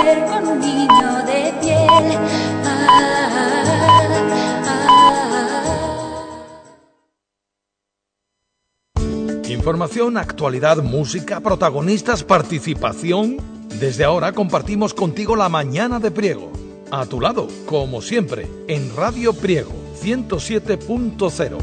mujer con un niño de piel. Información, actualidad, música, protagonistas, participación. Desde ahora compartimos contigo la mañana de Priego. A tu lado, como siempre, en Radio Priego 107.0.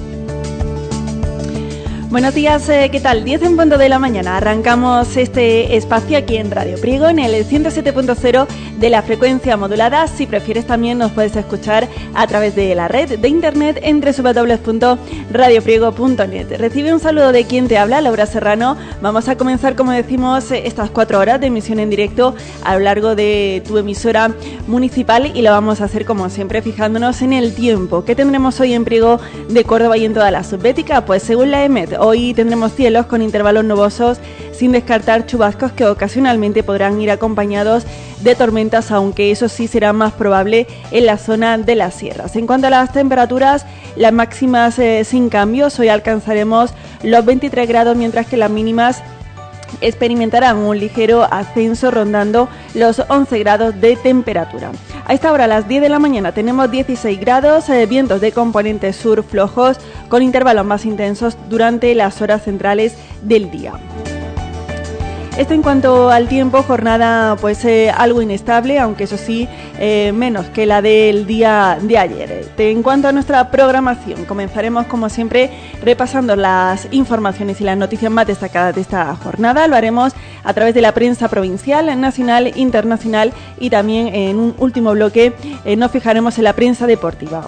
Buenos días, ¿qué tal? 10 en punto de la mañana. Arrancamos este espacio aquí en Radio Priego, en el 107.0 de la frecuencia modulada. Si prefieres, también nos puedes escuchar a través de la red de internet en www.radiopriego.net. Recibe un saludo de quien te habla, Laura Serrano. Vamos a comenzar, como decimos, estas 4 horas de emisión en directo a lo largo de tu emisora municipal, y lo vamos a hacer, como siempre, fijándonos en el tiempo. ¿Qué tendremos hoy en Priego de Córdoba y en toda la subbética? Pues según la EMET, hoy tendremos cielos con intervalos nubosos, sin descartar chubascos que ocasionalmente podrán ir acompañados de tormentas, aunque eso sí será más probable en la zona de las sierras. En cuanto a las temperaturas, las máximas sin cambios. Hoy alcanzaremos los 23 grados, mientras que las mínimas experimentarán un ligero ascenso rondando los 11 grados de temperatura. A esta hora, a las 10 de la mañana, tenemos 16 grados, vientos de componente sur flojos con intervalos más intensos durante las horas centrales del día. Esto en cuanto al tiempo, jornada pues algo inestable, aunque eso sí, menos que la del día de ayer. En cuanto a nuestra programación, comenzaremos como siempre repasando las informaciones y las noticias más destacadas de esta jornada. Lo haremos a través de la prensa provincial, nacional, internacional, y también en un último bloque nos fijaremos en la prensa deportiva.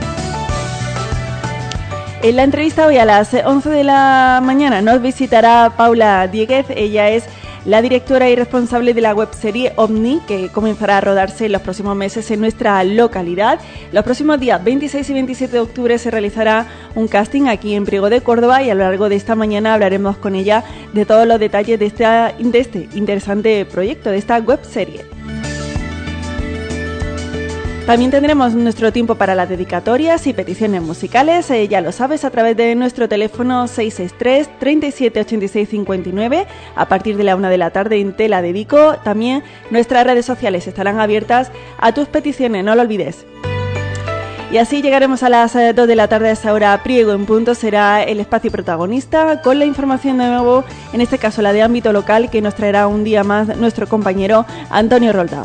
En la entrevista hoy a las 11 de la mañana nos visitará Paula Dieguez. Ella es la directora y responsable de la webserie OVNI, que comenzará a rodarse en los próximos meses en nuestra localidad. Los próximos días 26 y 27 de octubre se realizará un casting aquí en Priego de Córdoba, y a lo largo de esta mañana hablaremos con ella de todos los detalles de este interesante proyecto, de esta webserie. También tendremos nuestro tiempo para las dedicatorias y peticiones musicales, ya lo sabes, a través de nuestro teléfono 663 37 86 59, a partir de la 1 de la tarde en Te la Dedico. También nuestras redes sociales estarán abiertas a tus peticiones, no lo olvides. Y así llegaremos a las 2 de la tarde. A esa hora, Priego en punto será el espacio protagonista, con la información de nuevo, en este caso la de ámbito local, que nos traerá un día más nuestro compañero Antonio Roldán.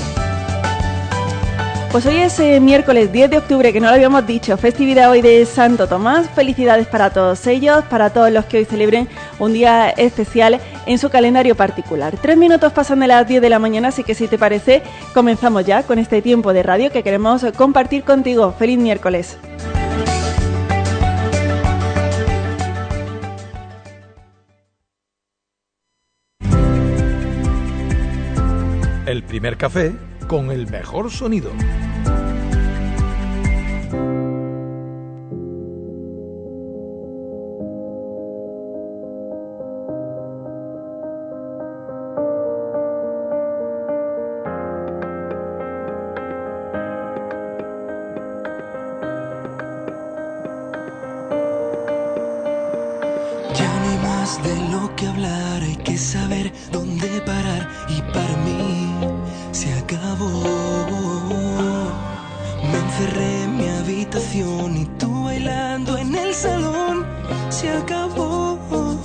Pues hoy es miércoles 10 de octubre, que no lo habíamos dicho, festividad hoy de Santo Tomás. Felicidades para todos ellos, para todos los que hoy celebren un día especial en su calendario particular. 3 minutos pasan de las 10 de la mañana, así que si te parece, comenzamos ya con este tiempo de radio que queremos compartir contigo. ¡Feliz miércoles! El primer café con el mejor sonido. Ya no hay más de lo que hablar, hay que saber dónde parar, y para mí se acabó. Me encerré en mi habitación y tú bailando en el salón. Se acabó.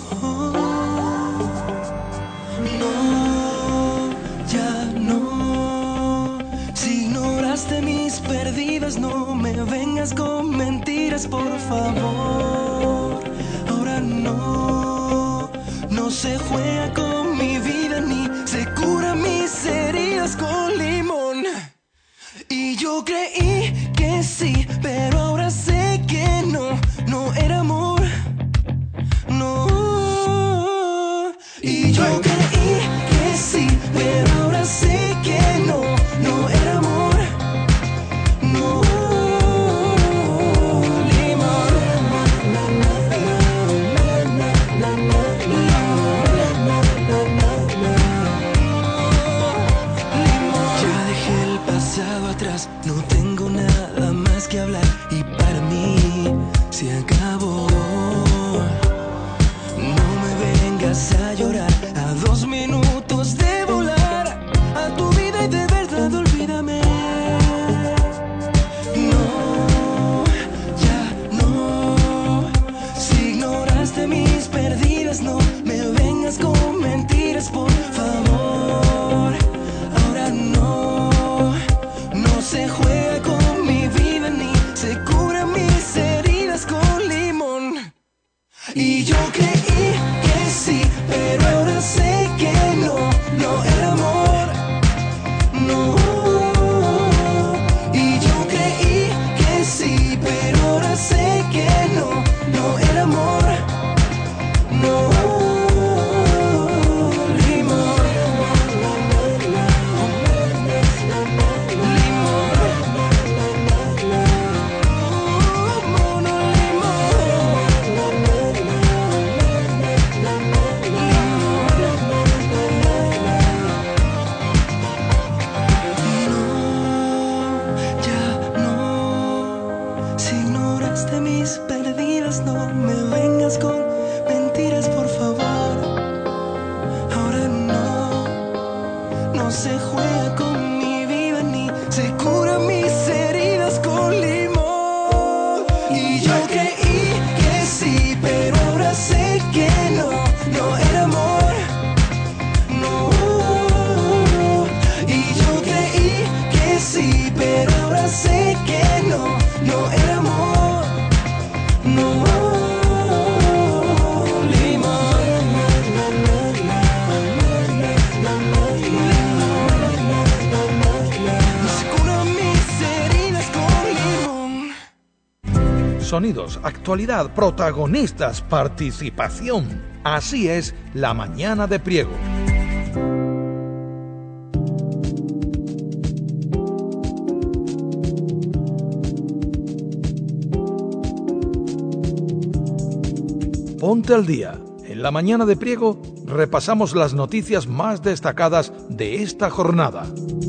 No, ya no. Si ignoraste mis perdidas, no me vengas con mentiras, por favor. Ahora no, no se juega con mi vida ni se cura mis heridas con limón. Y yo creí que sí, pero ahora sé que no, no era amor, no. Y yo creí que sí, pero ahora sé que no, no era amor, no. Atrás, no tengo nada más que hablar y para mí se acabó. No me vengas a llorar a 2 minutos de volar a tu vida y no se juega con mi vida ni se curan mis heridas con limón. Y yo creí que sí, pero ahora sé que no era amor, no. Y yo creí que sí, pero ahora sé que no era amor, no. Sonidos, actualidad, protagonistas, participación. Así es la mañana de Priego. Ponte al día. En la mañana de Priego repasamos las noticias más destacadas de esta jornada.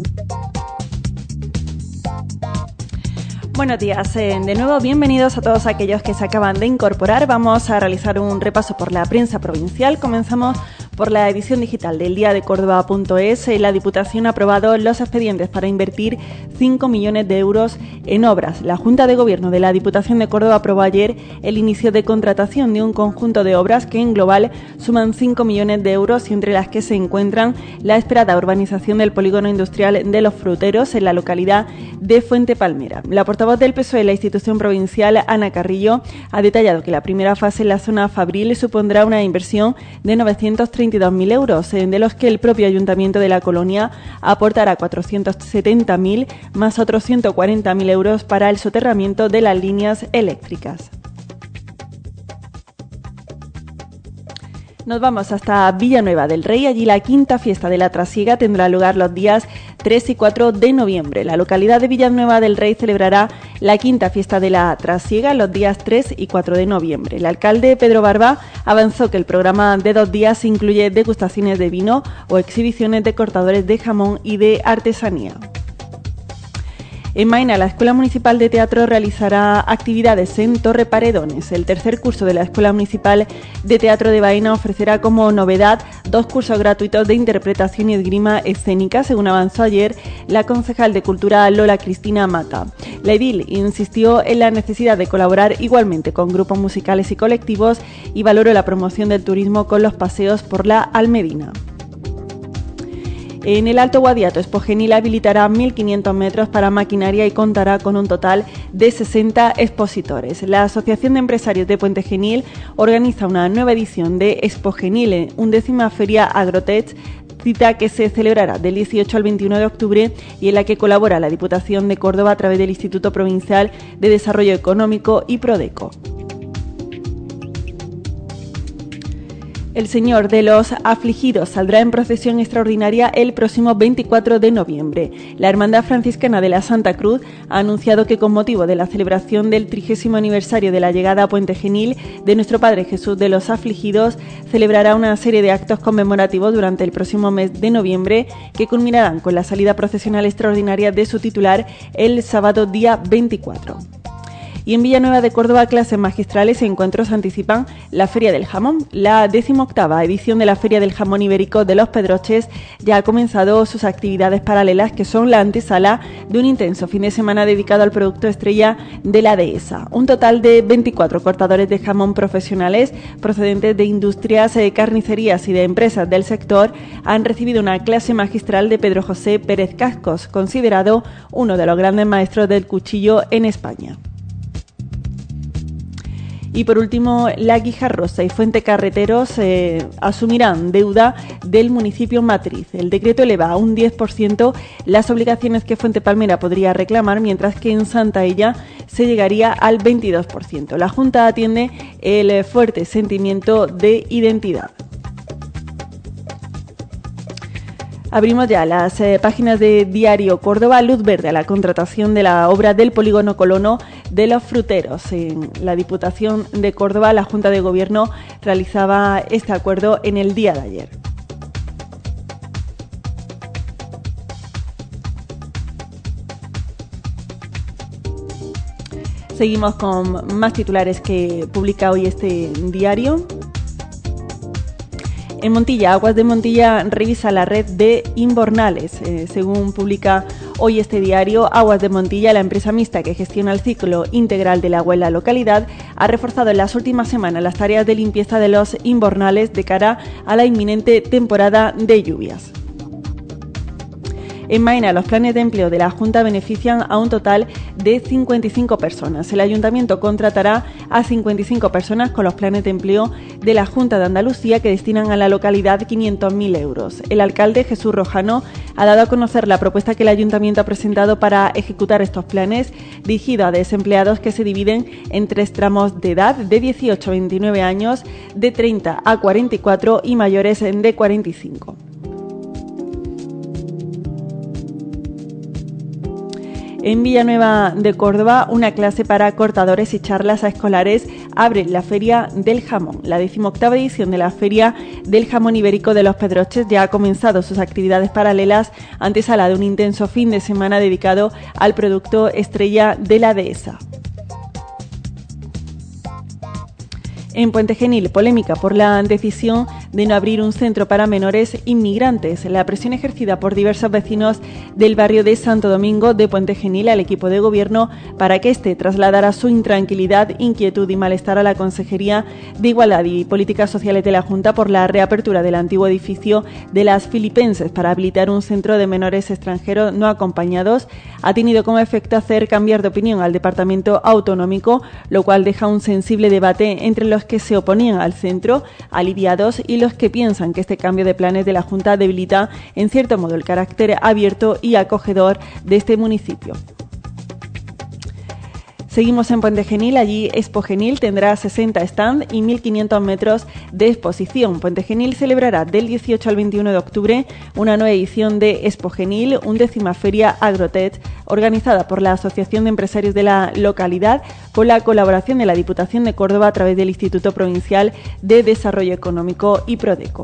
Buenos días, de nuevo bienvenidos a todos aquellos que se acaban de incorporar. Vamos a realizar un repaso por la prensa provincial. Comenzamos por la edición digital del Día de Córdoba.es. La Diputación ha aprobado los expedientes para invertir 5 millones de euros en obras. La Junta de Gobierno de la Diputación de Córdoba aprobó ayer el inicio de contratación de un conjunto de obras que en global suman 5 millones de euros y entre las que se encuentran la esperada urbanización del polígono industrial de Los Fruteros en la localidad de Fuente Palmera. La portavoz del PSOE de la institución provincial, Ana Carrillo, ha detallado que la primera fase en la zona fabril supondrá una inversión de 932.000 euros, de los que el propio Ayuntamiento de la Colonia aportará 470.000 más otros 140.000 euros para el soterramiento de las líneas eléctricas. Nos vamos hasta Villanueva del Rey. Allí la quinta fiesta de la Trasiega tendrá lugar los días 3 y 4 de noviembre. La localidad de Villanueva del Rey celebrará la quinta fiesta de la Trasiega los días 3 y 4 de noviembre. El alcalde Pedro Barba avanzó que el programa de 2 días incluye degustaciones de vino o exhibiciones de cortadores de jamón y de artesanía. En Maina, la Escuela Municipal de Teatro realizará actividades en Torre Paredones. El tercer curso de la Escuela Municipal de Teatro de Baena ofrecerá como novedad 2 cursos gratuitos de interpretación y esgrima escénica, según avanzó ayer la concejal de Cultura Lola Cristina Mata. La edil insistió en la necesidad de colaborar igualmente con grupos musicales y colectivos y valoró la promoción del turismo con los paseos por la Almedina. En el Alto Guadiato, Expogenil habilitará 1.500 metros para maquinaria y contará con un total de 60 expositores. La Asociación de Empresarios de Puente Genil organiza una nueva edición de Expogenil, 11ª Feria Agrotech, cita que se celebrará del 18 al 21 de octubre y en la que colabora la Diputación de Córdoba a través del Instituto Provincial de Desarrollo Económico y Prodeco. El Señor de los Afligidos saldrá en procesión extraordinaria el próximo 24 de noviembre. La Hermandad Franciscana de la Santa Cruz ha anunciado que con motivo de la celebración del 30º aniversario de la llegada a Puente Genil de nuestro Padre Jesús de los Afligidos, celebrará una serie de actos conmemorativos durante el próximo mes de noviembre que culminarán con la salida procesional extraordinaria de su titular el sábado día 24. Y en Villanueva de Córdoba, clases magistrales y encuentros anticipan la Feria del Jamón. La 18ª edición de la Feria del Jamón Ibérico de Los Pedroches ya ha comenzado sus actividades paralelas, que son la antesala de un intenso fin de semana dedicado al producto estrella de la dehesa. Un total de 24 cortadores de jamón profesionales procedentes de industrias, carnicerías y de empresas del sector han recibido una clase magistral de Pedro José Pérez Cascos, considerado uno de los grandes maestros del cuchillo en España. Y por último, La Guijarrosa y Fuente Carreteros asumirán deuda del municipio matriz. El decreto eleva a un 10% las obligaciones que Fuente Palmera podría reclamar, mientras que en Santaella se llegaría al 22%. La Junta atiende el fuerte sentimiento de identidad. Abrimos ya las páginas de Diario Córdoba. Luz verde a la contratación de la obra del polígono colono de Los Fruteros. En la Diputación de Córdoba, la Junta de Gobierno realizaba este acuerdo en el día de ayer. Seguimos con más titulares que publica hoy este diario. En Montilla, Aguas de Montilla revisa la red de invernales. Según publica hoy este diario, Aguas de Montilla, la empresa mixta que gestiona el ciclo integral del agua en la localidad, ha reforzado en las últimas semanas las tareas de limpieza de los invernales de cara a la inminente temporada de lluvias. En Maena, los planes de empleo de la Junta benefician a un total de 55 personas. El Ayuntamiento contratará a 55 personas con los planes de empleo de la Junta de Andalucía que destinan a la localidad 500.000 euros. El alcalde Jesús Rojano ha dado a conocer la propuesta que el Ayuntamiento ha presentado para ejecutar estos planes, dirigido a desempleados que se dividen en 3 tramos de edad, de 18 a 29 años, de 30 a 44 y mayores de 45. En Villanueva de Córdoba, una clase para cortadores y charlas a escolares abre la Feria del Jamón. La 18ª edición de la Feria del Jamón Ibérico de Los Pedroches ya ha comenzado sus actividades paralelas antesala de un intenso fin de semana dedicado al producto estrella de la dehesa. En Puente Genil, polémica por la decisión de no abrir un centro para menores inmigrantes. La presión ejercida por diversos vecinos del barrio de Santo Domingo de Puente Genil al equipo de gobierno para que éste trasladara su intranquilidad, inquietud y malestar a la Consejería de Igualdad y Políticas Sociales de la Junta por la reapertura del antiguo edificio de las Filipenses para habilitar un centro de menores extranjeros no acompañados, ha tenido como efecto hacer cambiar de opinión al Departamento Autonómico, lo cual deja un sensible debate entre los que se oponían al centro, aliviados, y los que piensan que este cambio de planes de la Junta debilita en cierto modo el carácter abierto y acogedor de este municipio. Seguimos en Puente Genil, allí Expo Genil tendrá 60 stands y 1.500 metros de exposición. Puente Genil celebrará del 18 al 21 de octubre una nueva edición de Expo Genil, 11ª Feria Agrotech, organizada por la Asociación de Empresarios de la localidad, con la colaboración de la Diputación de Córdoba a través del Instituto Provincial de Desarrollo Económico y Prodeco.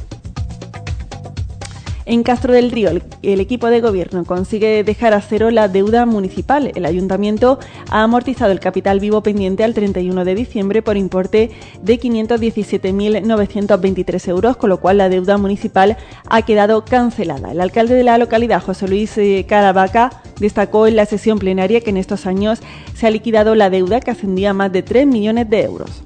En Castro del Río, el equipo de gobierno consigue dejar a cero la deuda municipal. El ayuntamiento ha amortizado el capital vivo pendiente al 31 de diciembre por importe de 517.923 euros, con lo cual la deuda municipal ha quedado cancelada. El alcalde de la localidad, José Luis Caravaca, destacó en la sesión plenaria que en estos años se ha liquidado la deuda que ascendía a más de 3 millones de euros.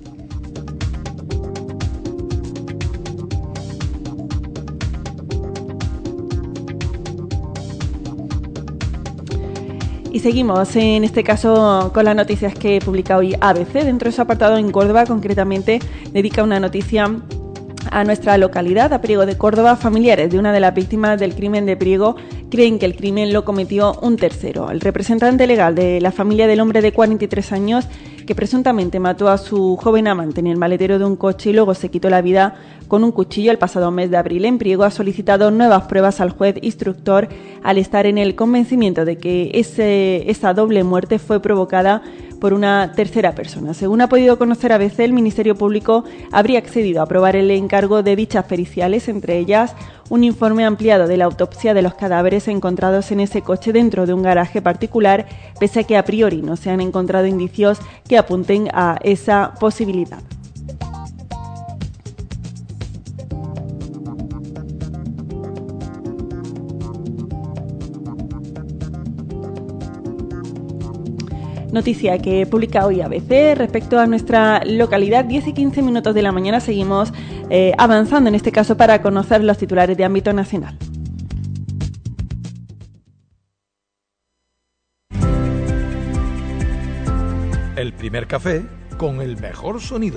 Y seguimos en este caso con las noticias que publica hoy ABC. Dentro de su apartado en Córdoba, concretamente, dedica una noticia a nuestra localidad, a Priego de Córdoba. Familiares de una de las víctimas del crimen de Priego creen que el crimen lo cometió un tercero. El representante legal de la familia del hombre de 43 años que presuntamente mató a su joven amante en el maletero de un coche y luego se quitó la vida con un cuchillo el pasado mes de abril en Priego, ha solicitado nuevas pruebas al juez instructor al estar en el convencimiento de que esa doble muerte fue provocada por una tercera persona. Según ha podido conocer ABC, el Ministerio Público habría accedido a aprobar el encargo de dichas periciales, entre ellas un informe ampliado de la autopsia de los cadáveres encontrados en ese coche dentro de un garaje particular, pese a que a priori no se han encontrado indicios que apunten a esa posibilidad. Noticia que publica hoy ABC respecto a nuestra localidad. 10 y 15 minutos de la mañana seguimos avanzando en este caso para conocer los titulares de ámbito nacional. El primer café con el mejor sonido.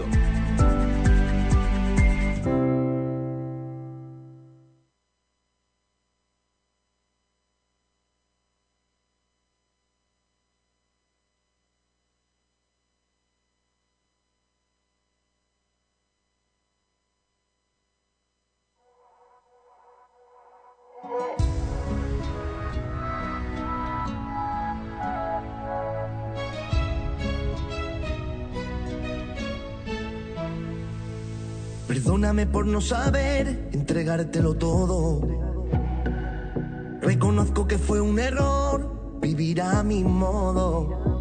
Perdóname por no saber entregártelo todo. Reconozco que fue un error vivir a mi modo.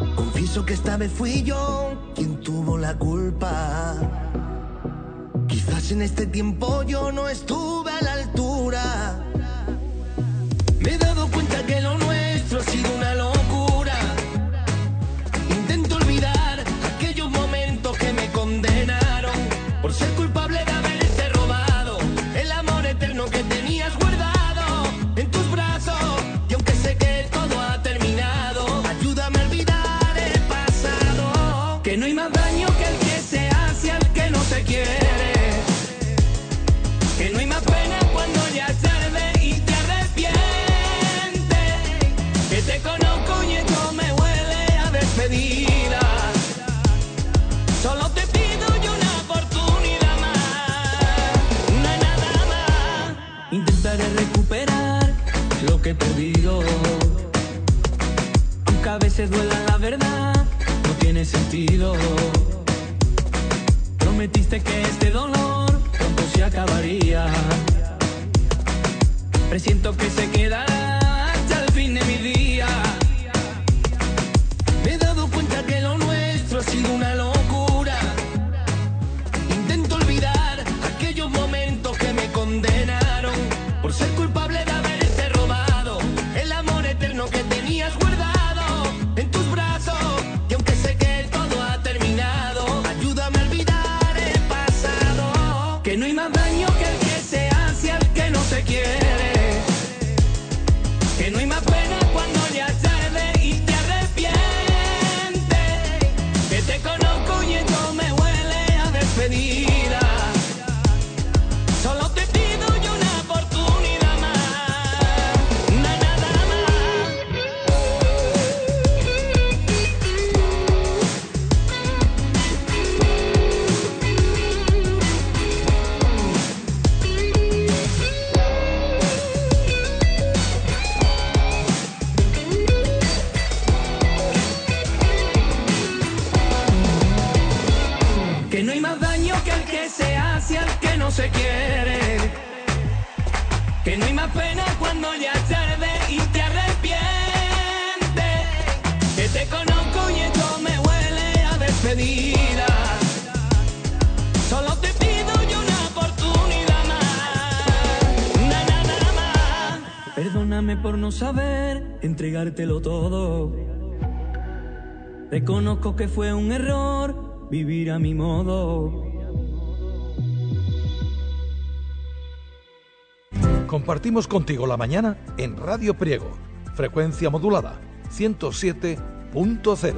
Confieso que esta vez fui yo quien tuvo la culpa. Quizás Quizás en este tiempo yo no estuve a la altura. Me he dado cuenta que lo nuestro ha sido una locura. Intento olvidar aquellos momentos que me condenaron por ser culpable de haberte robado el amor eterno que tenías guardado en tus brazos. Y aunque sé que todo ha terminado, ayúdame a olvidar el pasado. Que no hay más daño que el que se hace al que no se quiere. Que no hay más pena cuando ya es tarde y te arrepientes. Que te conozco y esto me huele a despedida. Solo te pido yo una oportunidad más, una nada más. Intentaré recuperar lo que he perdido. Aunque a veces duela la verdad, no tiene sentido. Prometiste que este dolor pronto se acabaría. Presiento que se quedará hasta el fin de mi día. Me he dado cuenta que lo nuestro ha sido una locura. Intento olvidar aquellos momentos que me condenaron por ser culpable de haberte robado el amor eterno que tenías guardado en tus brazos. Y aunque sé que todo ha terminado, ayúdame a olvidar el pasado. Que no hay más daño que el que se hace al que no se quiere. Que no hay más pena cuando ya es tarde y te arrepientes. Que te conozco y esto me huele a despedida. Solo te pido yo una oportunidad más, una nada más. Que no hay más daño que el que se hace al que no se quiere. Que no hay más pena cuando ya es tarde y te arrepientes. Que te conozco y esto me huele a despedida. Solo te pido yo una oportunidad más, una nada más. Perdóname por no saber entregártelo todo. Reconozco que fue un error vivir a mi modo. Compartimos contigo la mañana en Radio Priego, frecuencia modulada 107.0.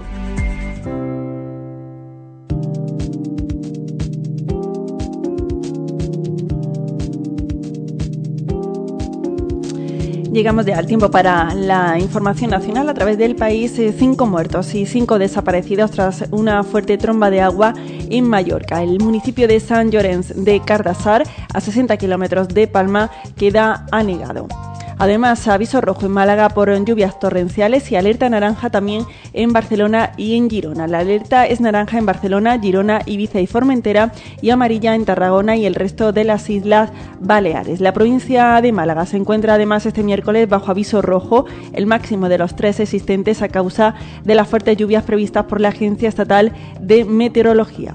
Llegamos ya al tiempo para la información nacional. A través del país, 5 muertos y 5 desaparecidos tras una fuerte tromba de agua en Mallorca. El municipio de Sant Llorenç de Cardassar, a 60 kilómetros de Palma, queda anegado. Además, aviso rojo en Málaga por lluvias torrenciales y alerta naranja también en Barcelona y en Girona. La alerta es naranja en Barcelona, Girona, Ibiza y Formentera y amarilla en Tarragona y el resto de las Islas Baleares. La provincia de Málaga se encuentra además este miércoles bajo aviso rojo, el máximo de los 3 existentes a causa de las fuertes lluvias previstas por la Agencia Estatal de Meteorología.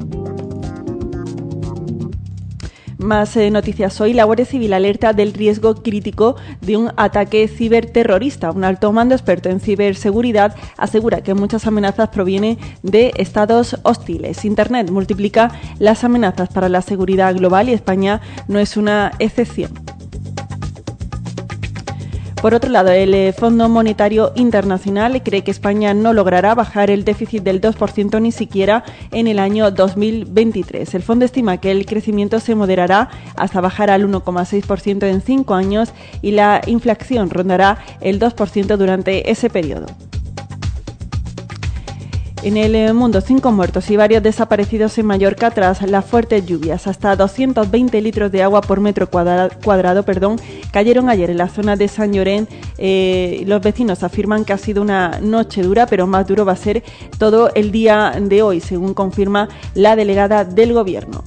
Más noticias hoy. La Guardia Civil alerta del riesgo crítico de un ataque ciberterrorista. Un alto mando experto en ciberseguridad asegura que muchas amenazas provienen de estados hostiles. Internet multiplica las amenazas para la seguridad global y España no es una excepción. Por otro lado, el Fondo Monetario Internacional cree que España no logrará bajar el déficit del 2% ni siquiera en el año 2023. El fondo estima que el crecimiento se moderará hasta bajar al 1,6% en 5 años y la inflación rondará el 2% durante ese periodo. En el mundo, 5 muertos y varios desaparecidos en Mallorca tras las fuertes lluvias. Hasta 220 litros de agua por metro cuadrado cayeron ayer en la zona de Sant Llorenç. Los vecinos afirman que ha sido una noche dura, pero más duro va a ser todo el día de hoy, según confirma la delegada del Gobierno.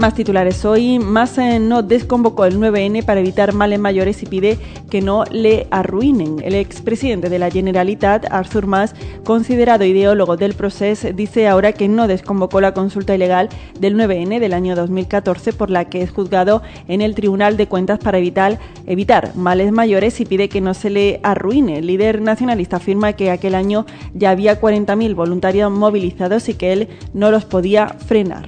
Más titulares hoy. Mas no desconvocó el 9N para evitar males mayores y pide que no le arruinen. El expresidente de la Generalitat, Artur Mas, considerado ideólogo del procés, dice ahora que no desconvocó la consulta ilegal del 9N del año 2014 por la que es juzgado en el Tribunal de Cuentas para evitar males mayores y pide que no se le arruine. El líder nacionalista afirma que aquel año ya había 40.000 voluntarios movilizados y que él no los podía frenar.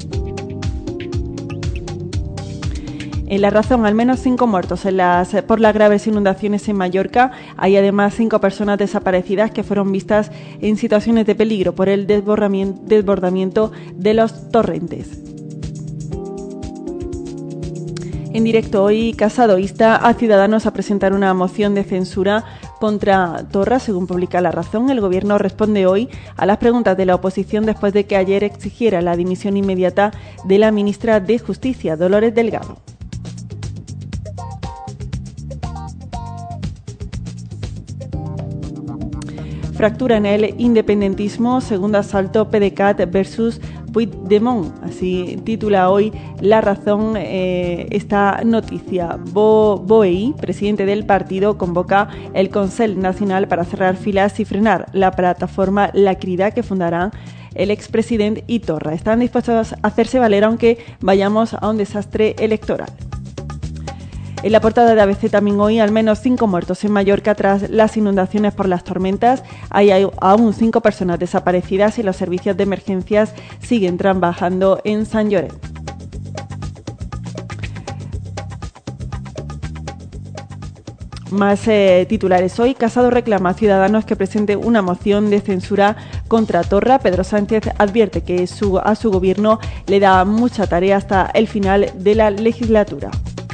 En La Razón, al menos 5 muertos por las graves inundaciones en Mallorca. Hay además 5 personas desaparecidas que fueron vistas en situaciones de peligro por el desbordamiento de los torrentes. En directo hoy, Casado insta a Ciudadanos a presentar una moción de censura contra Torra, según publica La Razón. El Gobierno responde hoy a las preguntas de la oposición después de que ayer exigiera la dimisión inmediata de la ministra de Justicia, Dolores Delgado. Fractura en el independentismo, segundo asalto PDeCAT versus Puigdemont. Así titula hoy La Razón esta noticia. Boey, presidente del partido, convoca el Consell Nacional para cerrar filas y frenar la plataforma La Crida que fundarán el expresidente y Torra. Están dispuestos a hacerse valer aunque vayamos a un desastre electoral. En la portada de ABC también hoy, al menos 5 muertos en Mallorca tras las inundaciones por las tormentas. Hay aún 5 personas desaparecidas y los servicios de emergencias siguen trabajando en Sant Llorenç. Más titulares hoy. Casado reclama a Ciudadanos que presente una moción de censura contra Torra. Pedro Sánchez advierte que a su gobierno le da mucha tarea hasta el final de la legislatura.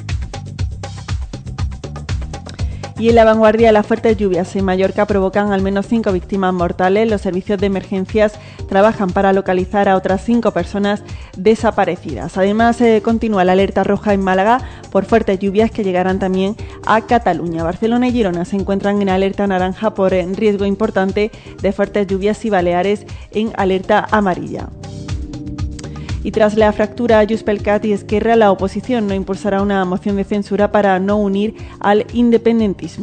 Y en La Vanguardia, las fuertes lluvias en Mallorca provocan al menos 5 víctimas mortales. Los servicios de emergencias trabajan para localizar a otras 5 personas desaparecidas. Además, continúa la alerta roja en Málaga por fuertes lluvias que llegarán también a Cataluña. Barcelona y Girona se encuentran en alerta naranja por riesgo importante de fuertes lluvias y Baleares en alerta amarilla. Y tras la fractura JxCat y Esquerra, la oposición no impulsará una moción de censura para no unir al independentismo.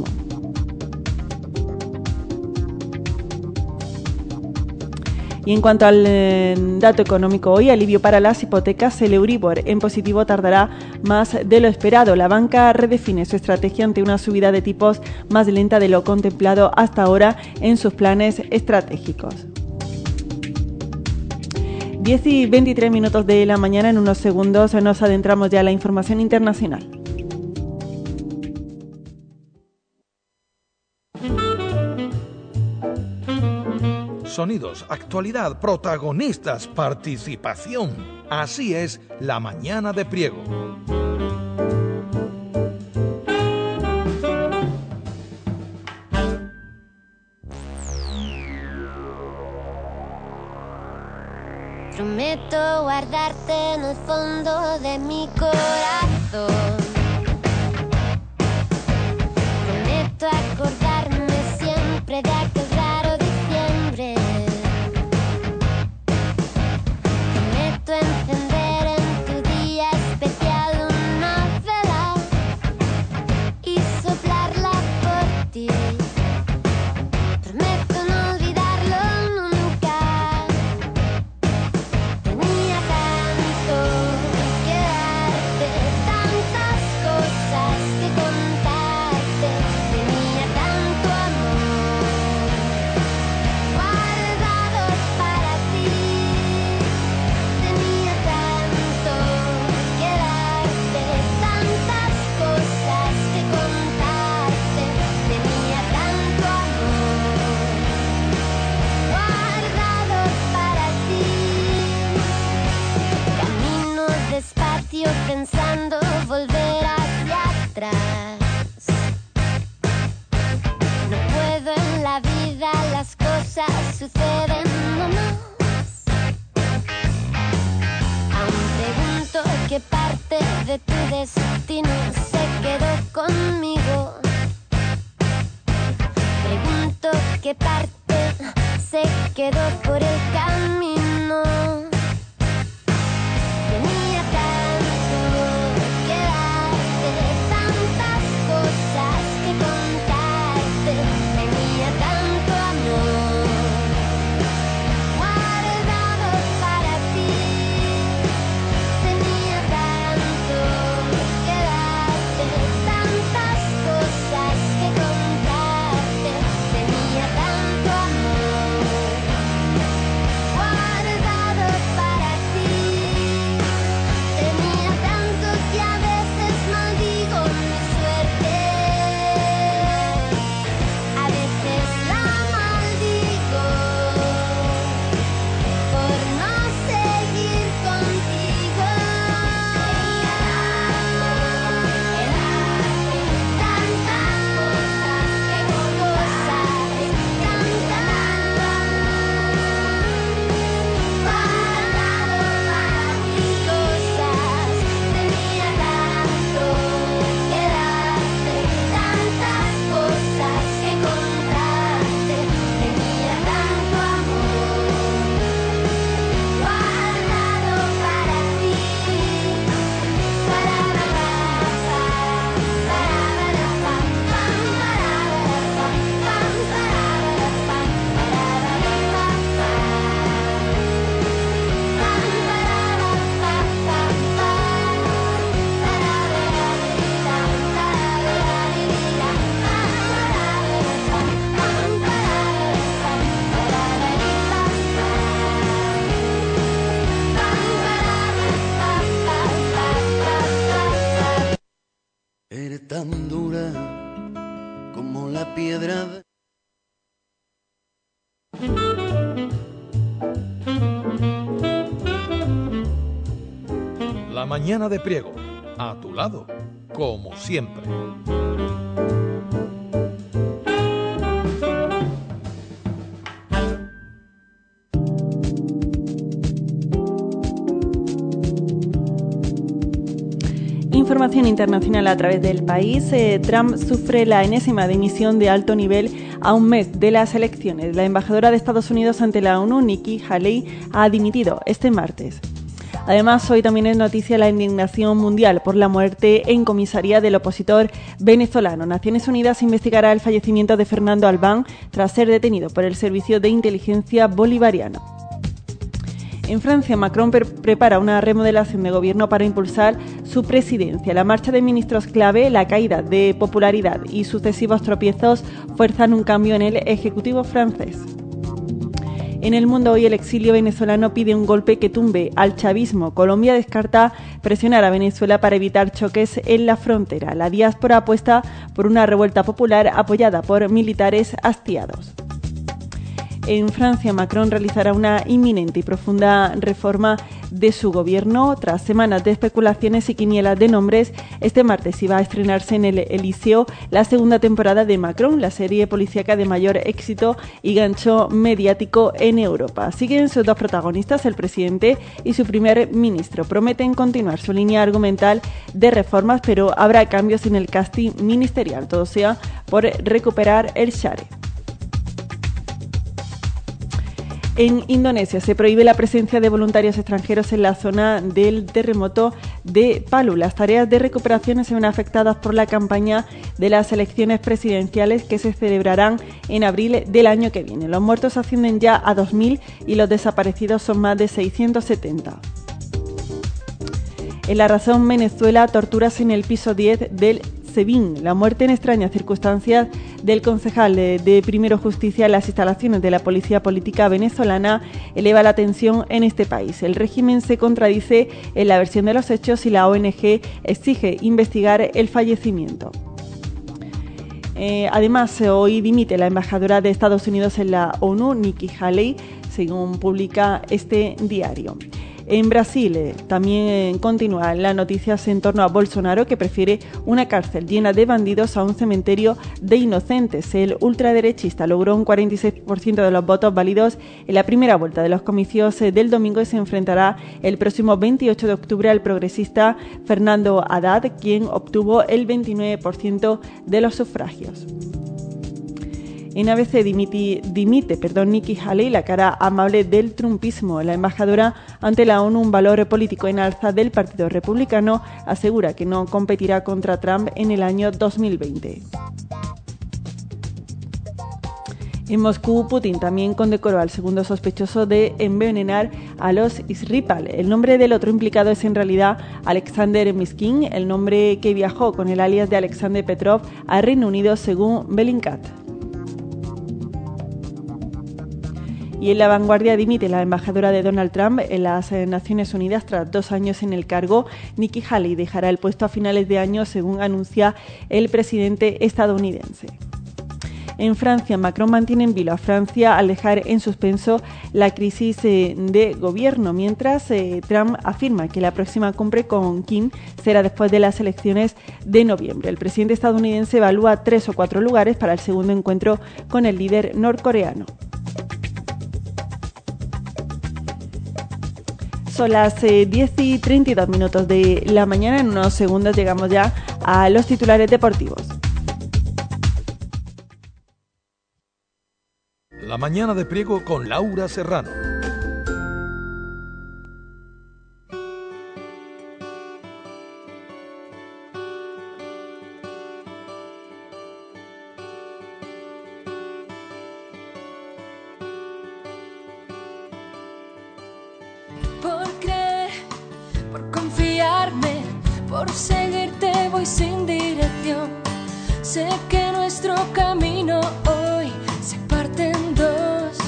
Y en cuanto al dato económico hoy, alivio para las hipotecas, el Euribor en positivo tardará más de lo esperado. La banca redefine su estrategia ante una subida de tipos más lenta de lo contemplado hasta ahora en sus planes estratégicos. 10 y 23 minutos de la mañana, en unos segundos nos adentramos ya a la información internacional. Sonidos, actualidad, protagonistas, participación. Así es la mañana de Priego. Prometo guardarte en el fondo de mi corazón. Prometo acordarme siempre de aquel raro diciembre. Prometo encender en tu día especial una vela y soplarla por ti. Prometo no olvidarlo nunca. Tenía tanto que darte, tantas cosas que contarte. Tenía tanto amor guardado para ti. Tenía tanto que darte, tantas cosas que contarte. Tenía tanto amor guardado para ti. Camino despacio pensando volver hacia atrás. No puedo en la vida, las cosas suceden nomás. Aún pregunto qué parte de tu destino se quedó conmigo. Pregunto qué parte se quedó por el camino. Tenía Eres tan dura como la piedra de... La mañana de Priego, a tu lado, como siempre. Información internacional a través del país. Trump sufre la enésima dimisión de alto nivel a un mes de las elecciones. La embajadora de Estados Unidos ante la ONU, Nikki Haley, ha dimitido este martes. Además, hoy también es noticia la indignación mundial por la muerte en comisaría del opositor venezolano. Naciones Unidas investigará el fallecimiento de Fernando Albán tras ser detenido por el Servicio de Inteligencia Bolivariano. En Francia, Macron prepara una remodelación de gobierno para impulsar su presidencia. La marcha de ministros clave, la caída de popularidad y sucesivos tropiezos fuerzan un cambio en el Ejecutivo francés. En el mundo hoy el exilio venezolano pide un golpe que tumbe al chavismo. Colombia descarta presionar a Venezuela para evitar choques en la frontera. La diáspora apuesta por una revuelta popular apoyada por militares hastiados. En Francia, Macron realizará una inminente y profunda reforma de su gobierno. Tras semanas de especulaciones y quinielas de nombres, este martes iba a estrenarse en el Elíseo la segunda temporada de Macron, la serie policíaca de mayor éxito y gancho mediático en Europa. Siguen sus dos protagonistas, el presidente y su primer ministro. Prometen continuar su línea argumental de reformas, pero habrá cambios en el casting ministerial, todo sea por recuperar el Share. En Indonesia se prohíbe la presencia de voluntarios extranjeros en la zona del terremoto de Palu. Las tareas de recuperación se ven afectadas por la campaña de las elecciones presidenciales que se celebrarán en abril del año que viene. Los muertos ascienden ya a 2.000 y los desaparecidos son más de 670. En La Razón, Venezuela, torturas en el piso 10 del SEBIN. La muerte en extrañas circunstancias del concejal de Primero Justicia en las instalaciones de la Policía Política venezolana eleva la tensión en este país. El régimen se contradice en la versión de los hechos y la ONG exige investigar el fallecimiento. Además, hoy dimite la embajadora de Estados Unidos en la ONU, Nikki Haley, según publica este diario. En Brasil también continúan las noticias en torno a Bolsonaro, que prefiere una cárcel llena de bandidos a un cementerio de inocentes. El ultraderechista logró un 46% de los votos válidos en la primera vuelta de los comicios del domingo y se enfrentará el próximo 28 de octubre al progresista Fernando Haddad, quien obtuvo el 29% de los sufragios. En ABC dimite Nikki Haley, la cara amable del trumpismo. La embajadora ante la ONU, un valor político en alza del Partido Republicano, asegura que no competirá contra Trump en el año 2020. En Moscú, Putin también condecoró al segundo sospechoso de envenenar a los Skripal. El nombre del otro implicado es en realidad Alexander Miskin, el nombre que viajó con el alias de Alexander Petrov al Reino Unido, según Bellingcat. Y en La Vanguardia dimite la embajadora de Donald Trump en las Naciones Unidas tras 2 años en el cargo. Nikki Haley dejará el puesto a finales de año, según anuncia el presidente estadounidense. En Francia, Macron mantiene en vilo a Francia al dejar en suspenso la crisis de gobierno, mientras Trump afirma que la próxima cumbre con Kim será después de las elecciones de noviembre. El presidente estadounidense evalúa 3 o 4 lugares para el segundo encuentro con el líder norcoreano. Son las 10:32 de la mañana. En unos segundos llegamos ya a los titulares deportivos. La mañana de Priego con Laura Serrano. Por seguirte voy sin dirección. Sé que nuestro camino hoy se parte en dos.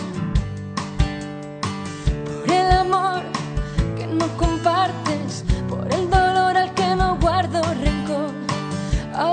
Por el amor que no compartes, por el dolor al que no guardo rencor.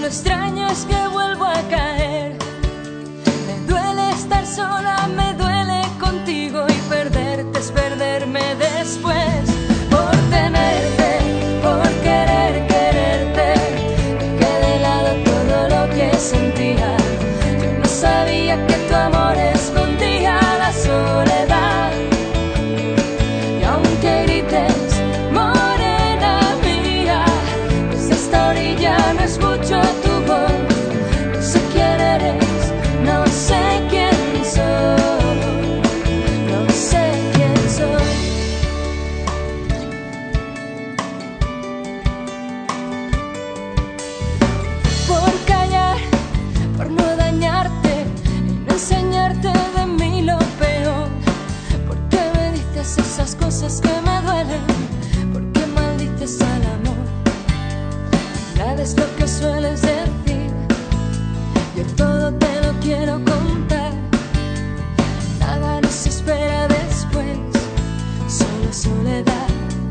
lo extraño es que vuelvo a caer. Me duele estar sola, me duele contigo, y perderte es perderme después. Por tenerte, por querer quererte, dejé de lado todo lo que sentía. Yo no sabía que tu amor escondía la soledad. Y aunque grites, morena mía, desde esta orilla no escucho tu voz. No sé quién eres, no sé quién soy, no sé quién soy. Por callar, por no dañarte y no enseñarte de mí lo peor. ¿Por qué me dices esas cosas que me duelen? ¿Por qué maldices al amor? Nada es lo que sueles decir, yo todo te lo quiero contar. Nada nos espera después, solo soledad.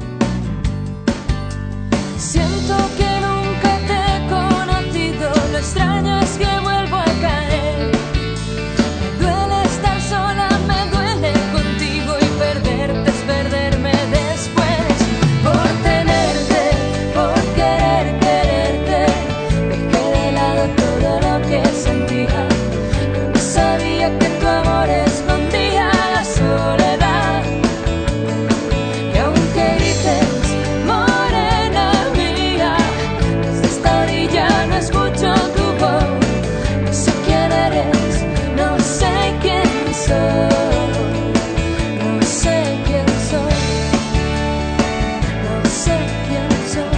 Siento que nunca te he conocido, lo extraño es que vuelvo a caer. Me duele estar sola, me duele contigo, y perderte es perderme después. Por tenerte, por querer quererte, dejé de lado todo lo que sentía. Yo no sabía que tu amor escondía la soledad. Y aunque grites, morena mía, desde esta orilla no escucho tu voz. No sé quién eres, no sé quién soy, no sé quién soy, no sé quién soy.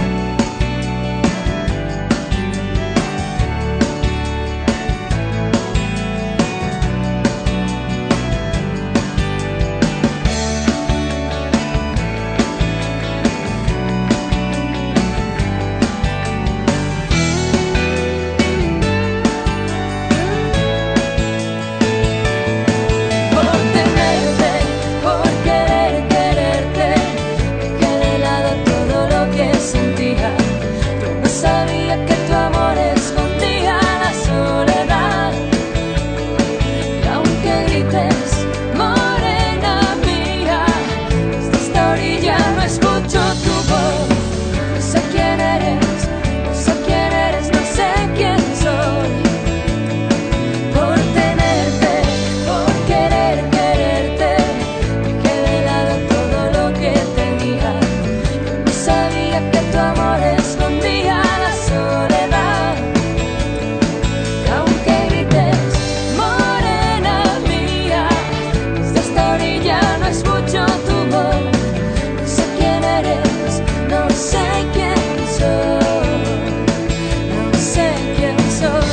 Por tenerte, por querer quererte, dejé de lado todo lo que sentía. Yo no sabía que tu amor escondía la soledad. Y aunque grites, morena mía, desde esta orilla no escucho tu voz. No sé quién eres, no sé quién eres, no sé quién soy. Por tenerte, por querer quererte, dejé de lado todo lo que tenía. Yo no sabía que tu amor escondía la soledad. Y aunque grites, morena mía, desde esta orilla no escucho tu voz. No sé quién eres, no sé quién soy, no sé quién soy.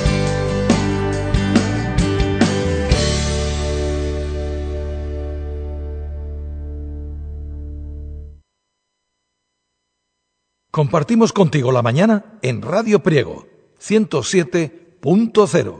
Compartimos contigo la mañana en Radio Priego 107.0.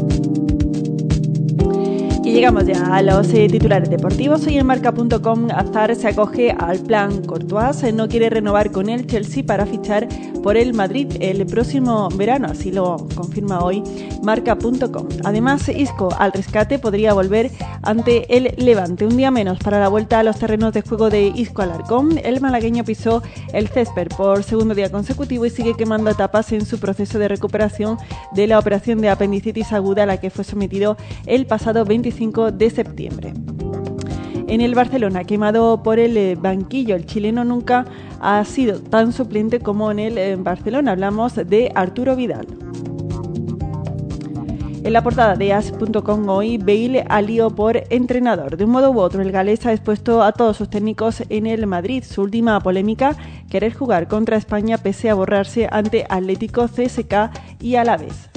Y llegamos ya a los titulares deportivos. Hoy en Marca.com, Hazard se acoge al plan Courtois. No quiere renovar con el Chelsea para fichar por el Madrid el próximo verano, así lo confirma hoy Marca.com. Además, Isco al rescate, podría volver ante el Levante. Un día menos para la vuelta a los terrenos de juego de Isco Alarcón. El malagueño pisó el césped por segundo día consecutivo y sigue quemando etapas en su proceso de recuperación de la operación de apendicitis aguda a la que fue sometido el pasado 25 de septiembre. En el Barcelona, quemado por el banquillo, el chileno nunca ha sido tan suplente como en el Barcelona. Hablamos de Arturo Vidal. En la portada de As.com hoy, Bale al lío por entrenador. De un modo u otro, el galés ha expuesto a todos sus técnicos en el Madrid. Su última polémica, querer jugar contra España pese a borrarse ante Atlético, CSKA y Alavés.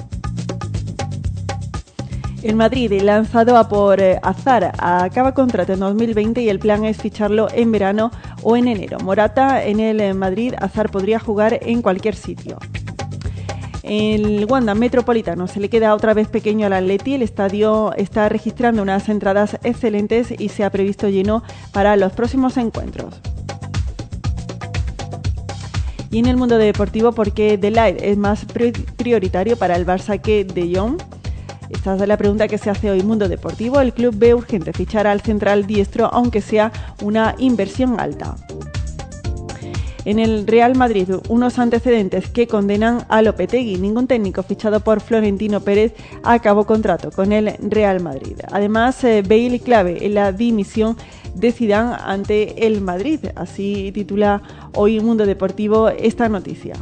El Madrid, lanzado a por Hazard, acaba contrato en 2020 y el plan es ficharlo en verano o en enero. Morata en el Madrid, Hazard podría jugar en cualquier sitio. El Wanda Metropolitano se le queda otra vez pequeño al Atleti. El estadio está registrando unas entradas excelentes y se ha previsto lleno para los próximos encuentros. Y en el mundo deportivo, ¿por qué De Ligt es más prioritario para el Barça que De Jong? Esta es la pregunta que se hace hoy. Mundo Deportivo. El club ve urgente fichar al central diestro, aunque sea una inversión alta. En el Real Madrid, unos antecedentes que condenan a Lopetegui. Ningún técnico fichado por Florentino Pérez acabó contrato con el Real Madrid. Además, Bale clave en la dimisión de Zidane ante el Madrid. Así titula hoy Mundo Deportivo esta noticia.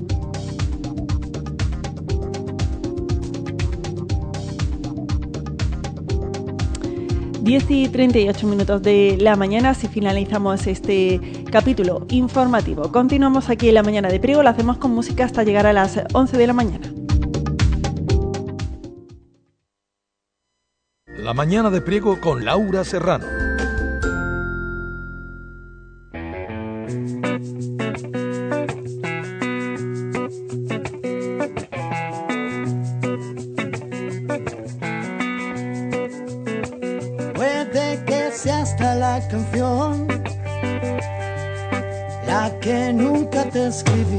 10:38 de la mañana, así finalizamos este capítulo informativo. Continuamos aquí en la mañana de Priego, lo hacemos con música hasta llegar a las 11 de la mañana. La mañana de Priego con Laura Serrano. La canción, la que nunca te escribí.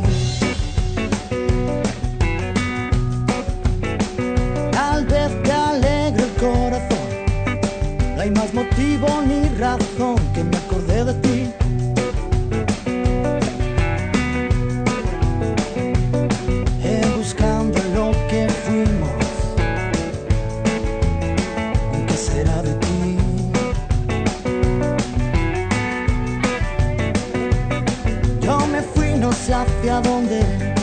Tal vez te alegre el corazón, no hay más motivo ni razón que me acordé de ti. Buscando lo que fuimos, ¿qué será de ti? No sé hacia dónde,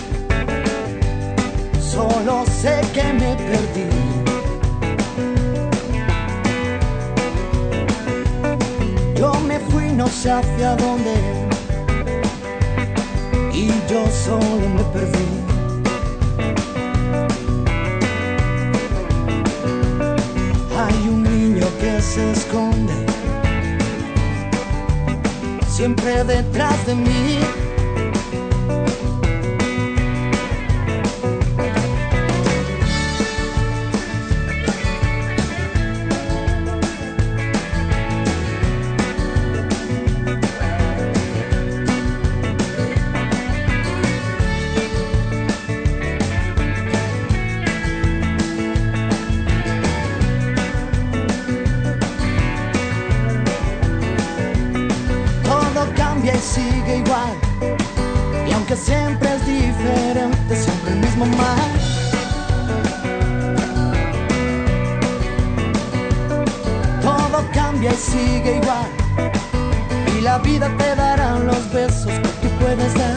solo sé que me perdí. Yo me fui, no sé hacia dónde, y yo solo me perdí. Hay un niño que se esconde siempre detrás de mí. Sigue igual, y aunque siempre es diferente, siempre el mismo mal. Todo cambia y sigue igual, y la vida te dará los besos que tú puedes dar.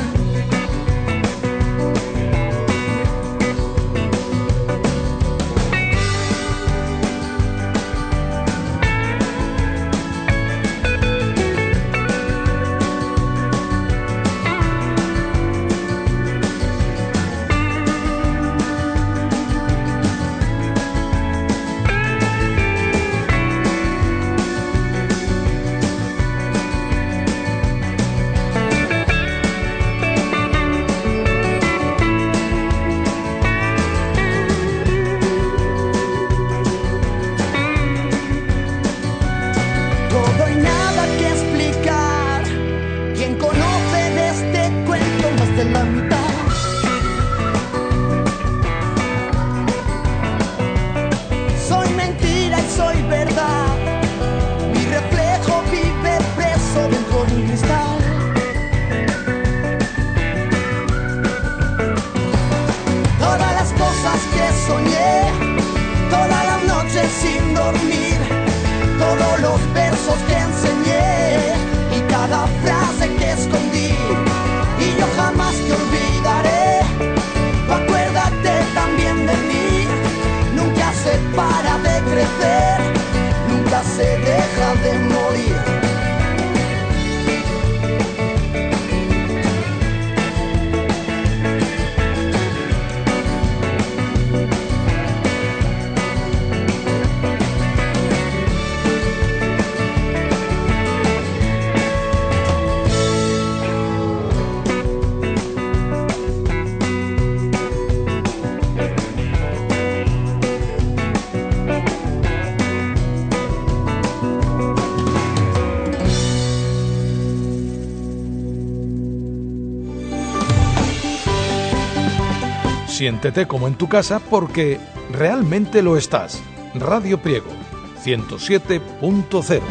Siéntete como en tu casa porque realmente lo estás. Radio Priego, 107.0.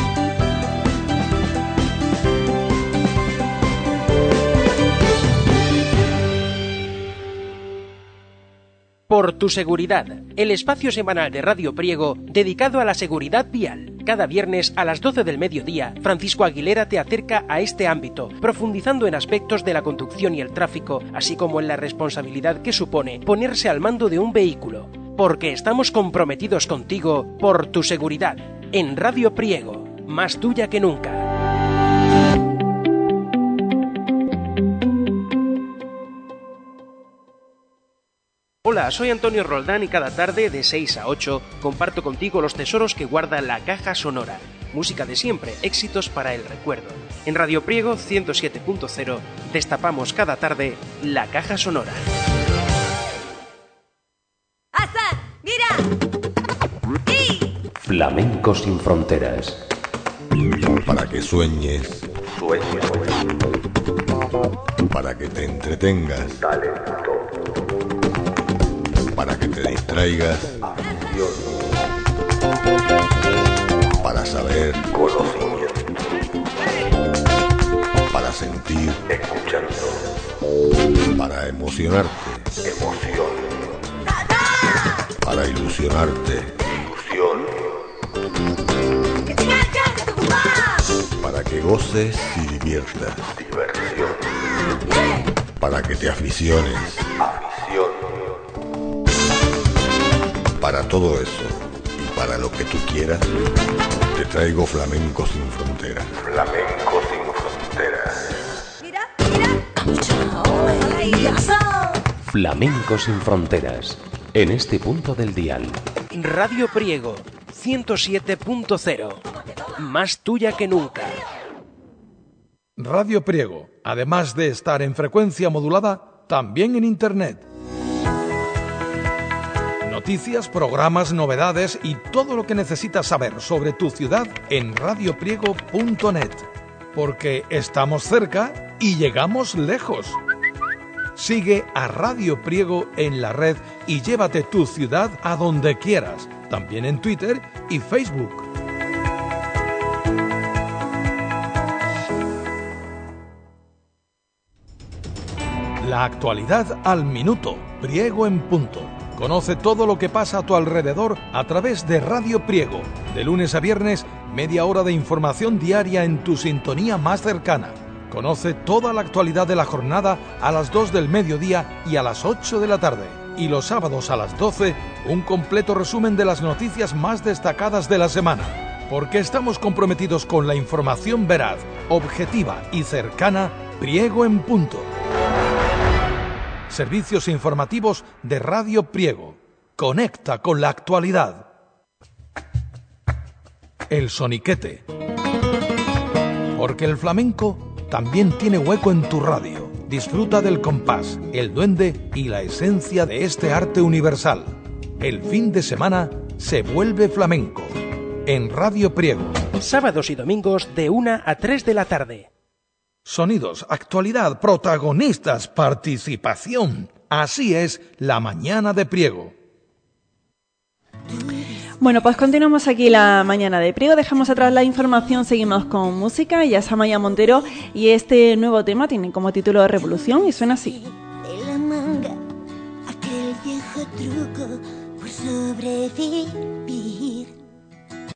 Por tu seguridad, el espacio semanal de Radio Priego dedicado a la seguridad vial. Cada viernes a las 12 del mediodía, Francisco Aguilera te acerca a este ámbito, profundizando en aspectos de la conducción y el tráfico, así como en la responsabilidad que supone ponerse al mando de un vehículo. Porque estamos comprometidos contigo por tu seguridad. En Radio Priego, más tuya que nunca. Hola, soy Antonio Roldán y cada tarde de 6 a 8 comparto contigo los tesoros que guarda la caja sonora. Música de siempre, éxitos para el recuerdo. En Radio Priego 107.0 destapamos cada tarde la caja sonora. ¡Asa! ¡Mira! ¡Y! Flamenco sin fronteras. Para que sueñes. Para que te entretengas. Para que te distraigas. Para saber. Conocimiento. Para sentir. Escuchando. Para emocionarte. Emoción. Para ilusionarte. Ilusión. Para que goces y diviertas. Diversión. Para que te aficiones. Afición. Para todo eso y para lo que tú quieras, te traigo Flamenco sin fronteras. Flamenco sin fronteras. ¡Mira! Flamenco sin fronteras. En este punto del dial. Radio Priego 107.0. Más tuya que nunca. Radio Priego, además de estar en frecuencia modulada, también en Internet. Noticias, programas, novedades y todo lo que necesitas saber sobre tu ciudad en radiopriego.net. Porque estamos cerca y llegamos lejos. Sigue a Radio Priego en la red y llévate tu ciudad a donde quieras, también en Twitter y Facebook. La actualidad al minuto, Priego en punto. Conoce todo lo que pasa a tu alrededor a través de Radio Priego. De lunes a viernes, media hora de información diaria en tu sintonía más cercana. Conoce toda la actualidad de la jornada a las 2 del mediodía y a las 8 de la tarde. Y los sábados a las 12, un completo resumen de las noticias más destacadas de la semana. Porque estamos comprometidos con la información veraz, objetiva y cercana, Priego en punto. Servicios informativos de Radio Priego. Conecta con la actualidad. El soniquete. Porque el flamenco también tiene hueco en tu radio. Disfruta del compás, el duende y la esencia de este arte universal. El fin de semana se vuelve flamenco. En Radio Priego. Sábados y domingos de 1 a 3 de la tarde. Sonidos, actualidad, protagonistas, participación. Así es la mañana de Priego. Bueno, pues continuamos aquí la mañana de Priego, dejamos atrás la información, seguimos con música. Ella es Amaya Montero y este nuevo tema tiene como título Revolución y suena así. De la manga, aquel viejo truco por sobrevivir.